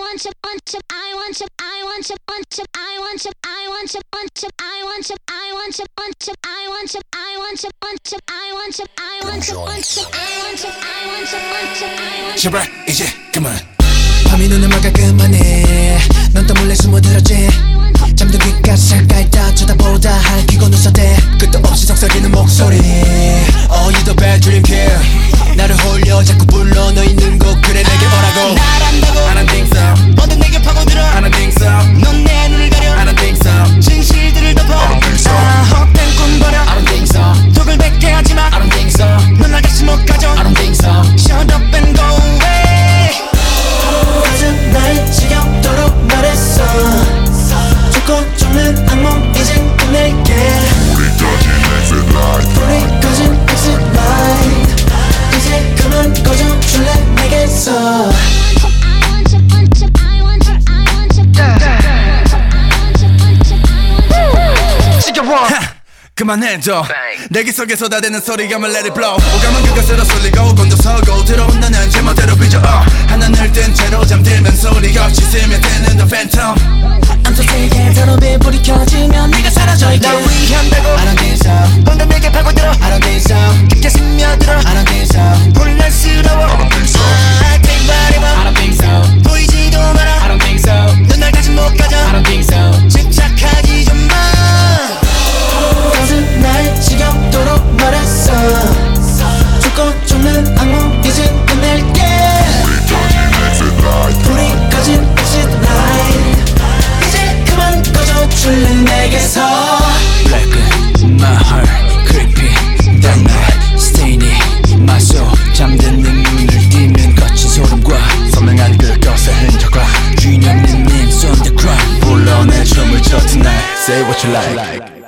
제발 이제 그만. 밤이 눈을 막아 그만해. 넌 또 몰래 숨어들었지. 잠든 귓가에 창가에 다 쳐다보다 할퀴고 눈썹대 끝도 없이 속삭이는 목소리. Oh you the bad dream kid. 나를 홀려 자꾸 불러 너 있는 곳 그래 내게 오라고. 날 안다고 I don't think so. 모두 내게 파고들어 I don't think so. 넌 내 눈을 가려 I don't think so. 진실들을 덮어 I don't think so. 헛된 꿈 버려 I don't think so. 독을 뱉게 하지마 I don't think so. 넌 날 다시 못 가져 I don't think so. Shut up and go away. 가슴 날 지겹도록 말했어. 죽고 죽는 악몽 이젠 끝낼게. 불이 꺼진 exit light. 불이 꺼진 exit light. 이제 그만 꺼져 줄래 내게서. 그만해줘. 내 귀 속에 쏟아대는 소리가 let it blow. 오감은 그것으로 쏠리고 곤두서고 들어온 나는 제멋대로 삐져. 하늘을 뜬 채로 잠들면 소리가 없이 스며드는 the phantom. I'm so sick and tired of 불이 켜지면 네가 사라져 있게. 날 위한다고 I don't think so. 방금 내게 파고들어 I don't think so. 깊게 스며들어 I don't think so. 혼란스러워 I don't think so. I take body I don't think so. 보이지도 마라 I don't think so. 넌 날 다시 못 가져 I don't think so. 집착하지 좀마 가슴 날 지겹도록 말했어. 죽고 죽는 악몽 이젠 끝낼게. 불이 꺼진 exit light. 불이 꺼진 exit light. 이제 그만 꺼져 줄래 내게서. Blacken my heart, creepy that night, staining my soul. 잠든 내 눈을 띄면 거친 소름과 선명한 그것의 흔적과 주인 없는 names on the ground. 불러 내 춤을 춰 tonight. Say what you like.